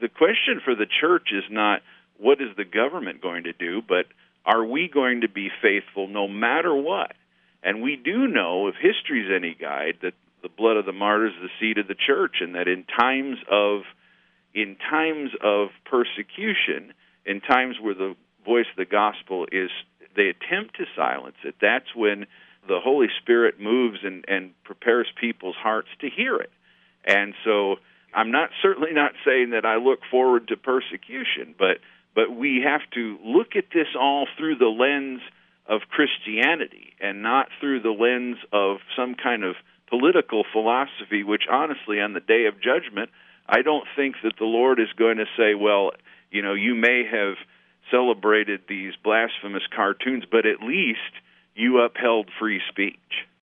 the question for the church is not what is the government going to do, but are we going to be faithful no matter what? And we do know, if history's any guide, that the blood of the martyrs is the seed of the church, and that in times of persecution, in times where the voice of the gospel is, they attempt to silence it, that's when the Holy Spirit moves and prepares people's hearts to hear it. And so I'm certainly not saying that I look forward to persecution, but we have to look at this all through the lens of Christianity and not through the lens of some kind of political philosophy, which honestly, on the day of judgment, I don't think that the Lord is going to say, well, you may have celebrated these blasphemous cartoons, but at least you upheld free speech.